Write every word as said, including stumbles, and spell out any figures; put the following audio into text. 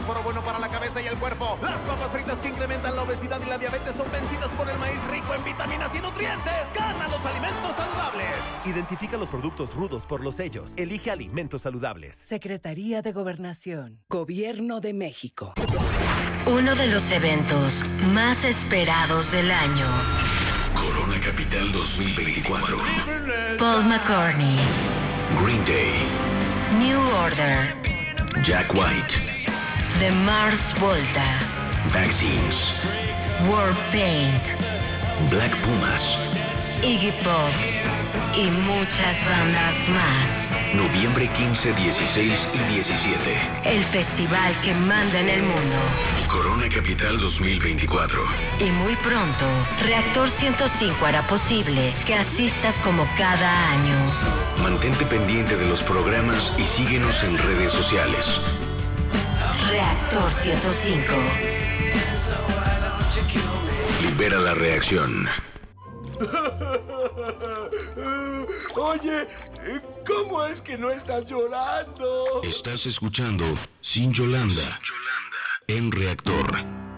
fósforo bueno para la cabeza y el cuerpo. Las papas fritas que incrementan la obesidad y la diabetes son vencidas por el maíz rico en vitaminas y nutrientes. ¡Gana los alimentos saludables! Identifica los productos rudos por los sellos. Elige alimentos saludables. Secretaría de Gobernación. Gobierno de México. Uno de los eventos más esperados del año. Corona Capital dos mil veinticuatro. Paul McCartney. Green Day. New Order. Jack White. The Mars Volta. Vaccines. Warpaint. Black Pumas. Iggy Pop. Y muchas bandas más. Noviembre quince, dieciséis y diecisiete. El festival que manda en el mundo. Corona Capital dos mil veinticuatro. Y muy pronto, Reactor ciento cinco hará posible que asistas como cada año. Mantente pendiente de los programas y síguenos en redes sociales. Reactor ciento cinco. Libera la reacción. Oye, ¿cómo es que no estás llorando? Estás escuchando Sin Yolanda en Reactor.